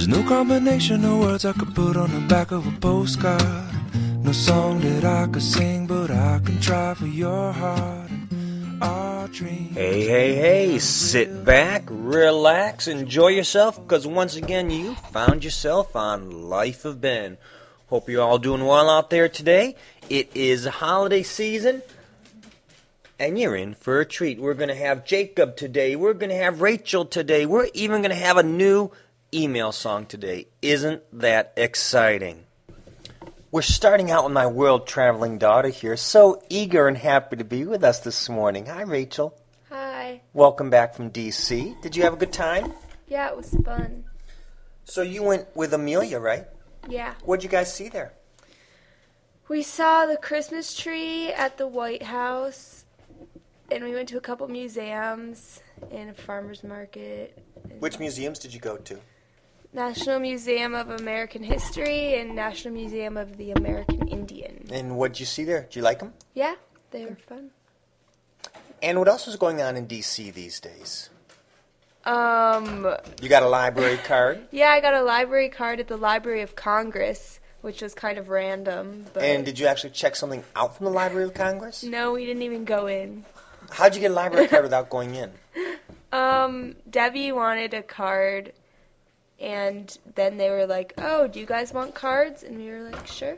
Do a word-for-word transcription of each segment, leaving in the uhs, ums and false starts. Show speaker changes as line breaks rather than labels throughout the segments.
There's no combination of words I could put on the back of a postcard. No song that I could sing, but I can try for your heart and our dreams.
Hey, hey, hey, sit back, relax, enjoy yourself, because once again you found yourself on Life of Ben. Hope you're all doing well out there today. It is holiday season, and you're in for a treat. We're going to have Jacob today. We're going to have Rachel today. We're even going to have a new email song today. Isn't that exciting? We're starting out with my world-traveling daughter here, so eager and happy to be with us this morning. Hi, Rachel.
Hi.
Welcome back from D C. Did you have a good time?
Yeah, it was fun.
So you went with Amelia, right?
Yeah.
What'd you guys see there?
We saw the Christmas tree at the White House, and we went to a couple museums and a farmer's market.
Which museums did you go to?
National Museum of American History and National Museum of the American Indian.
And what'd you see there? Did you like them?
Yeah, they were fun.
And what else is going on in D C these days?
Um,
You got a library card?
yeah, I got a library card at the Library of Congress, which was kind of random. But
And did you actually check something out from the Library of Congress?
no, we didn't even go in.
How'd you get a library card without going in?
Um, Debbie wanted a card, and then they were like, oh, do you guys want cards? And we were like, sure.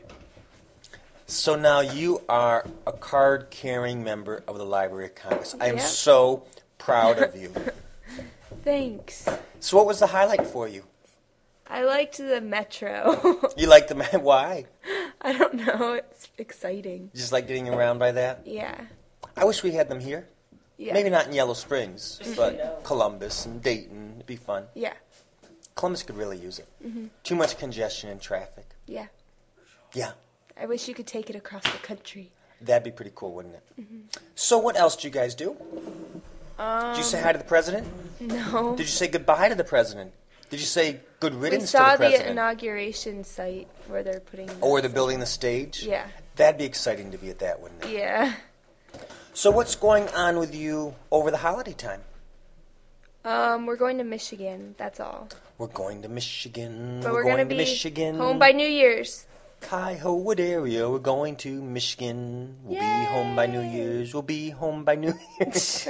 So now you are a card-carrying member of the Library of Congress. I am
Yeah.
so proud of you.
Thanks.
So what was the highlight for you?
I liked the Metro.
You liked the man? Why?
I don't know. It's exciting.
Just like getting around by that?
Yeah.
I wish we had them here.
Yeah.
Maybe not in Yellow Springs, but Columbus and Dayton. It'd be fun.
Yeah.
Columbus could really use it.
Mm-hmm.
Too much congestion and traffic.
Yeah.
Yeah,
I wish you could take it across the country.
that'd be pretty cool, wouldn't it?
Mm-hmm.
So what else did you guys do?
Um,
Did you say hi to the president?
No.
Did you say goodbye to the president? Did you say good
We
riddance
saw
to the
the
president?
inauguration site where they're putting.
Or where they're building the stage?
Yeah.
That'd be exciting to be at that, wouldn't it?
Yeah.
So what's going on with you over the holiday time?
Um, we're going to Michigan. That's all.
We're going to Michigan.
But
we're,
we're,
going
gonna
to
be
Michigan.
home by New Year's.
Cuyahoga area. We're going to Michigan. We'll be home by New Year's. We'll be home by New Year's.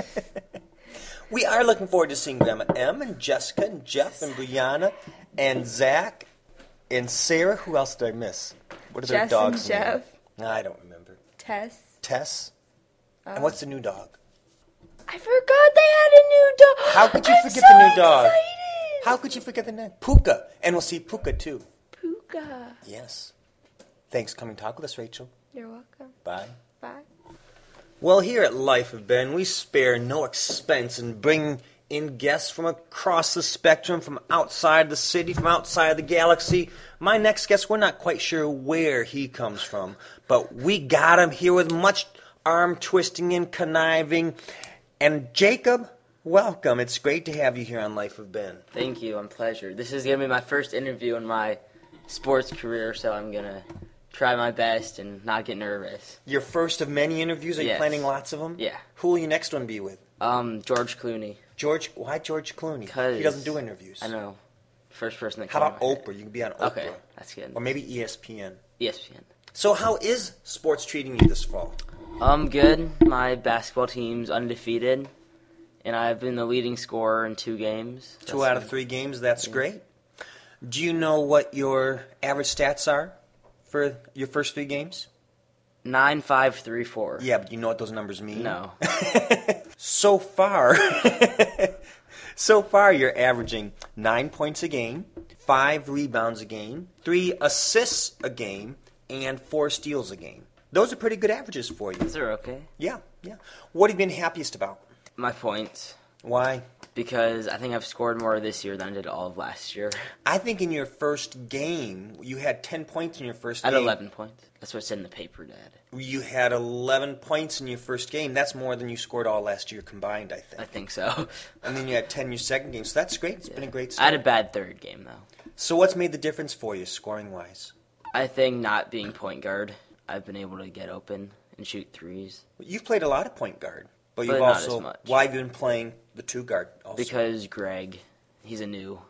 We are looking forward to seeing them. Em and Jessica and Jeff and Brianna and Zach and Sarah. Who else did I miss? What are their
Jess
dogs'
and
names?
Jeff.
I don't remember.
Tess.
Tess.
Uh,
and what's the new dog?
I forgot they had a new dog.
How could you
I'm
forget
so
the new dog?
excited.
How could you forget the name? Puka. And we'll see Puka too.
Puka.
Yes. Thanks for coming to talk with us, Rachel.
You're welcome.
Bye.
Bye.
Well, here at Life of Ben, we spare no expense in bringing in guests from across the spectrum, from outside the city, from outside the galaxy. My next guest, we're not quite sure where he comes from, but we got him here with much arm twisting and conniving. And Jacob, welcome. It's great to have you here on Life of Ben.
Thank you. I'm pleasure. This is going to be my first interview in my sports career, so I'm going to try my best and not get nervous.
Your first of many interviews? Are you
Yes.
planning lots of them?
Yeah.
Who will your next one be with?
Um, George Clooney.
George? Why George Clooney?
'Cause
He doesn't do interviews.
I know. First person that
How
came
about
to my head.
Oprah? You can be on Oprah.
Okay, that's good.
Or maybe E S P N.
E S P N.
So how is sports treating you this fall?
Um, good. My basketball team's undefeated, and I've been the leading scorer in two games.
Two
That's
out of
good.
three games, that's great. Do you know what your average stats are for your first three games?
Nine, five, three, four.
Yeah, but you know what those numbers mean?
No.
So far, so far you're averaging nine points a game, five rebounds a game, three assists a game, and four steals a game. Those are pretty good averages for you.
Those are okay.
Yeah, yeah. What have you been happiest about?
My points.
Why?
Because I think I've scored more this year than I did all of last year.
I think in your first game, you had ten points in your first
I had
game.
eleven points. That's what it said in the paper, Dad.
You had eleven points in your first game. That's more than you scored all last year combined, I think.
I think so.
And then you had ten in your second game. So that's great. It's been a great
I
start.
had a bad third game, though.
So what's made the difference for you, scoring-wise?
I think not being point guard, I've been able to get open and shoot threes.
You've played a lot of point guard. But,
But
you've
not
also...
as much.
Why have you been playing the two guard also?
Because Greg, he's a new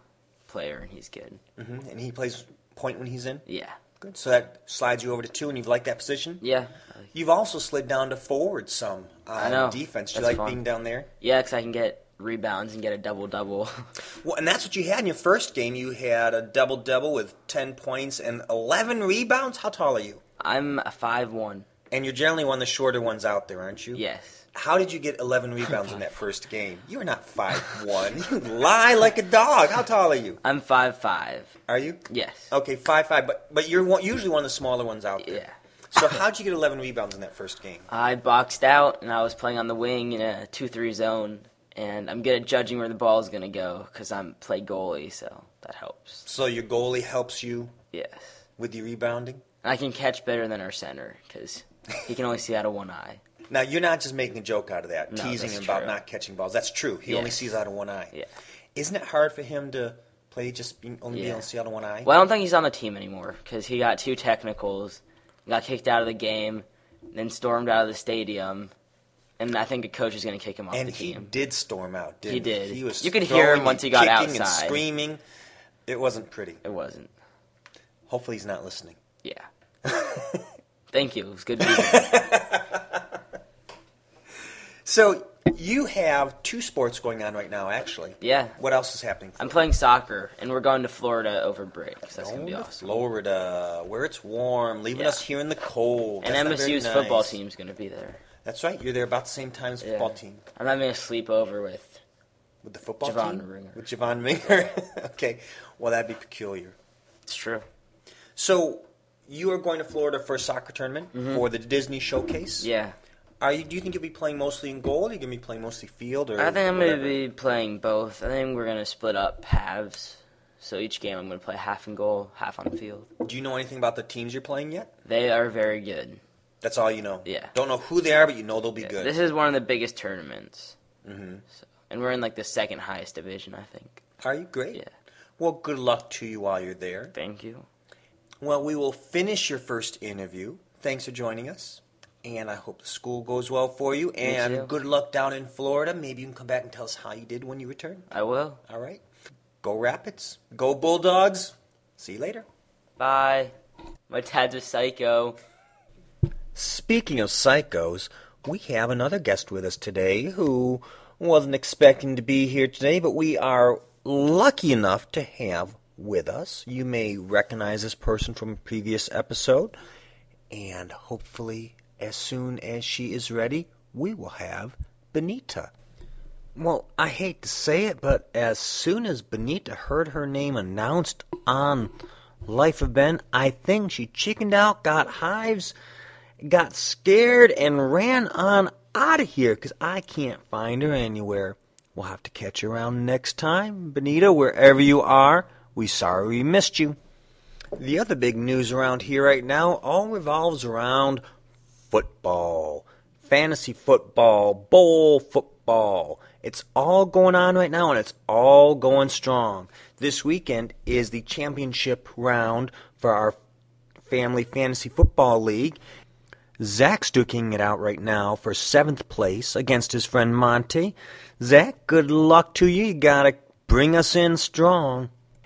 player, and he's good.
Mm-hmm. And he plays point when he's in?
Yeah.
Good. So that slides you over to two, and you like that position?
Yeah.
You've also slid down to forward some on
I know.
defense. Do you
That's
like
fun.
being down there?
Yeah, because I can get rebounds and get a double-double.
Well, and that's what you had in your first game. You had a double-double with ten points and eleven rebounds. How tall are you?
I'm a five one.
And you're generally one of the shorter ones out there, aren't you?
Yes.
How did you get eleven rebounds in that first game? You're not five one. You lie like a dog. How tall are you?
I'm five five.
Are you?
Yes.
Okay, five five. But but you're one, usually one of the smaller ones out there.
Yeah.
So how'd you get eleven rebounds in that first game?
I boxed out, and I was playing on the wing in a two three zone, and I'm good at judging where the ball is going to go because I'm play goalie, so that helps.
So your goalie helps you
Yes.
with your rebounding?
And I can catch better than our center because he can only see out of one eye.
Now, you're not just making a joke out of that,
No,
teasing
that's
him about
true.
not catching balls. That's true. He only
Yes.
sees out of one eye.
Yeah.
Isn't it hard for him to play just being, only being
Yeah.
able to see out of one eye?
Well, I don't think he's on the team anymore because he got two technicals, got kicked out of the game, then stormed out of the stadium, and I think a coach is going to kick him off
and
the
he
team.
did storm out, didn't
He did.
He was
You could hear him
throwing
once he
and
got
kicking and
outside.
screaming. It wasn't pretty.
It wasn't.
Hopefully he's not listening.
Yeah. Thank you. It was good meeting you.
So you have two sports going on right now, actually.
Yeah.
What else is happening?
I'm playing soccer, and we're going to Florida over break, so that's going to be
Going to
awesome.
Florida, where it's warm, leaving
Yeah.
us here in the cold.
And
That's not
M S U's
very
football
nice.
team's going to be there.
That's right. You're there about the same time as the
Yeah.
football team.
I'm having a sleepover with
With the football
Javon
team?
Ringer.
With Javon Ringer? Okay. Well, that'd be peculiar.
It's true.
So, you are going to Florida for a soccer tournament for the Disney Showcase?
Yeah.
Are you? Do you think you'll be playing mostly in goal? Or are you going to be playing mostly field? Or
I think I'm going
whatever?
to be playing both. I think we're going to split up halves. So each game I'm going to play half in goal, half on the field.
Do you know anything about the teams you're playing yet?
They are very good.
That's all you know?
Yeah.
Don't know who they are, but you know they'll be
Yeah,
good.
This is one of the biggest tournaments.
Mm-hmm.
So, and we're in like the second highest division, I think.
Are you? Great.
Yeah.
Well, good luck to you while you're there.
Thank you.
Well, we will finish your first interview. Thanks for joining us. And I hope the school goes well for you. And
too.
good luck down in Florida. Maybe you can come back and tell us how you did when you return.
I will.
All right. Go Rapids. Go Bulldogs. See you later.
Bye. My dad's a psycho.
Speaking of psychos, we have another guest with us today who wasn't expecting to be here today, but we are lucky enough to have with us. You may recognize this person from a previous episode, and hopefully, as soon as she is ready, we will have Benita. Well, I hate to say it, but as soon as Benita heard her name announced on Life of Ben, I think she chickened out, got hives, got scared, and ran on out of here because I can't find her anywhere. We'll have to catch you around next time. Benita, wherever you are, we sorry we missed you. The other big news around here right now all revolves around football. Fantasy football, bowl football. It's all going on right now, and it's all going strong. This weekend is the championship round for our Family Fantasy Football League. Zach's duking it out right now for seventh place against his friend Monty. Zach, good luck to you. You gotta bring us in strong.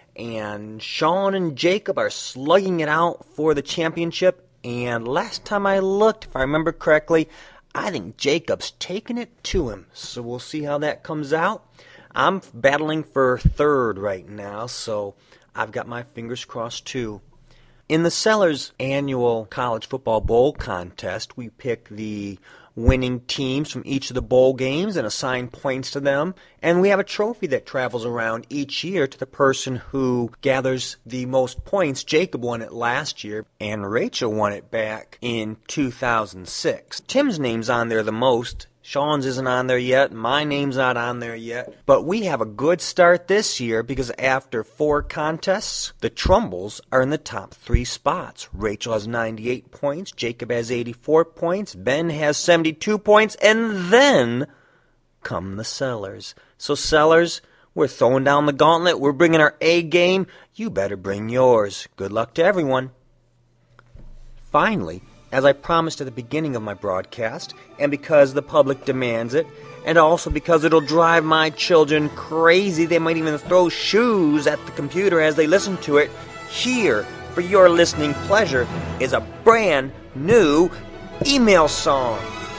And Sean and Jacob are slugging it out for the championship. And last time I looked, if I remember correctly, I think Jacob's taking it to him. So we'll see how that comes out. I'm battling for third right now, so I've got my fingers crossed too. In the Sellers annual college football bowl contest, we pick the winning teams from each of the bowl games and assign points to them. And we have a trophy that travels around each year to the person who gathers the most points. Jacob won it last year, and Rachel won it back in two thousand six. Tim's name's on there the most. Sean's isn't on there yet. My name's not on there yet. But we have a good start this year because after four contests, the Trumbles are in the top three spots. Rachel has ninety-eight points. Jacob has eighty-four points. Ben has seventy-two points. And then come the Sellers. So Sellers, we're throwing down the gauntlet. We're bringing our A game. You better bring yours. Good luck to everyone. Finally, as I promised at the beginning of my broadcast, and because the public demands it, and also because it'll drive my children crazy. They might even throw shoes at the computer as they listen to it. Here, for your listening pleasure, is a brand new email song.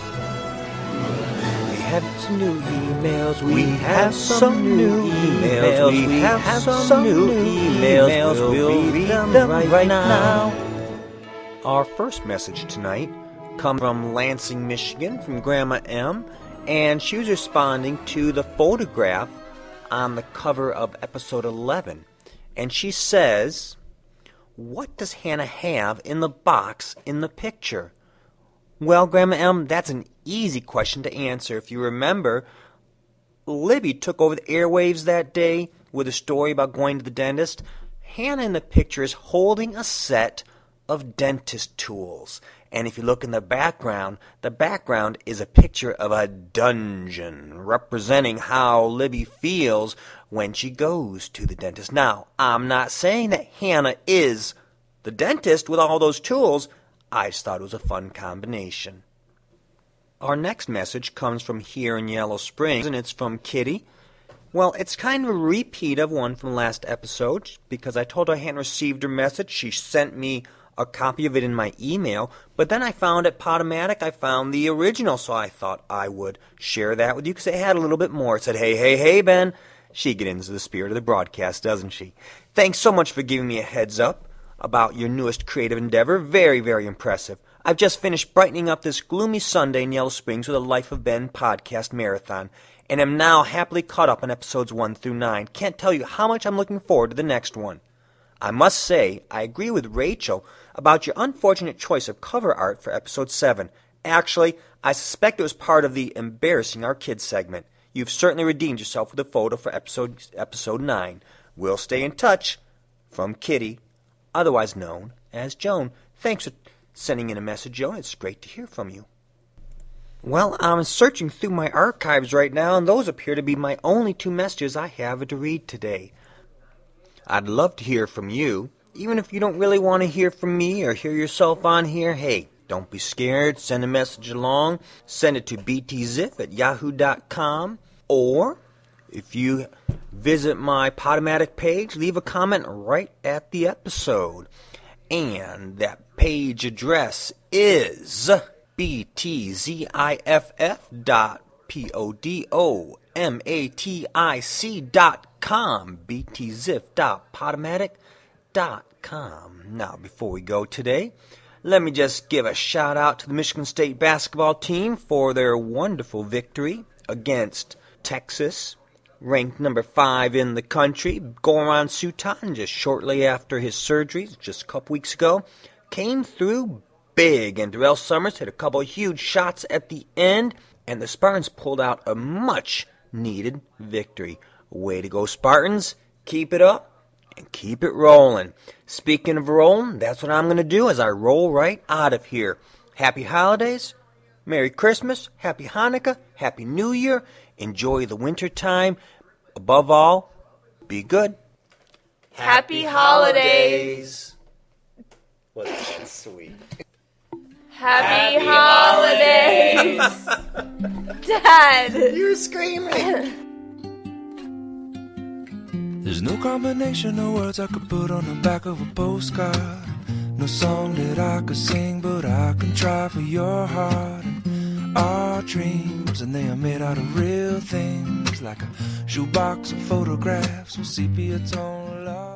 We have some new emails, we have some new emails, we have some new emails, we'll read them right now. Our first message tonight comes from Lansing, Michigan, from Grandma M, and she was responding to the photograph on the cover of episode eleven. And she says, "What does Hannah have in the box in the picture?" Well, Grandma M, that's an easy question to answer. If you remember, Libby took over the airwaves that day with a story about going to the dentist. Hannah in the picture is holding a set of dentist tools. And if you look in the background, the background is a picture of a dungeon representing how Libby feels when she goes to the dentist. Now, I'm not saying that Hannah is the dentist with all those tools. I just thought it was a fun combination. Our next message comes from here in Yellow Springs, and it's from Kitty. Well, it's kind of a repeat of one from last episode, because I told her I hadn't received her message. She sent me a copy of it in my email, but then I found at Podomatic, I found the original, so I thought I would share that with you because it had a little bit more. It said, "Hey, hey, hey, Ben." She gets into the spirit of the broadcast, doesn't she? Thanks so much for giving me a heads up about your newest creative endeavor. Very, very impressive. I've just finished brightening up this gloomy Sunday in Yellow Springs with a Life of Ben podcast marathon, and am now happily caught up on episodes one through nine. Can't tell you how much I'm looking forward to the next one. I must say, I agree with Rachel about your unfortunate choice of cover art for episode seven. Actually, I suspect it was part of the Embarrassing Our Kids segment. You've certainly redeemed yourself with a photo for episode episode nine. We'll stay in touch. From Kitty, otherwise known as Joan. Thanks for sending in a message, Joan. It's great to hear from you. Well, I'm searching through my archives right now, and those appear to be my only two messages I have to read today. I'd love to hear from you. Even if you don't really want to hear from me or hear yourself on here, hey, don't be scared. Send a message along. Send it to b t ziff at yahoo dot com. Or, if you visit my Podomatic page, leave a comment right at the episode. And that page address is b t ziff dot podomatic dot com. b t ziff dot podomatic dot com. Now, before we go today, let me just give a shout out to the Michigan State basketball team for their wonderful victory against Texas, ranked number five in the country. Goran Sutan, just shortly after his surgery, just a couple weeks ago, came through big, and Darrell Summers hit a couple of huge shots at the end, and the Spartans pulled out a much-needed victory. Way to go, Spartans. Keep it up and keep it rolling. Speaking of rolling, that's what I'm going to do as I roll right out of here. Happy holidays, Merry Christmas, Happy Hanukkah, Happy New Year. Enjoy the winter time. Above all, be good.
Happy holidays.
Wasn't that sweet?
Happy, Happy holidays. Dad.
You're screaming.
There's no combination of words I could put on the back of a postcard. No song that I could sing, but I can try for your heart. And our dreams, and they are made out of real things, like a shoebox of photographs with sepia tone love.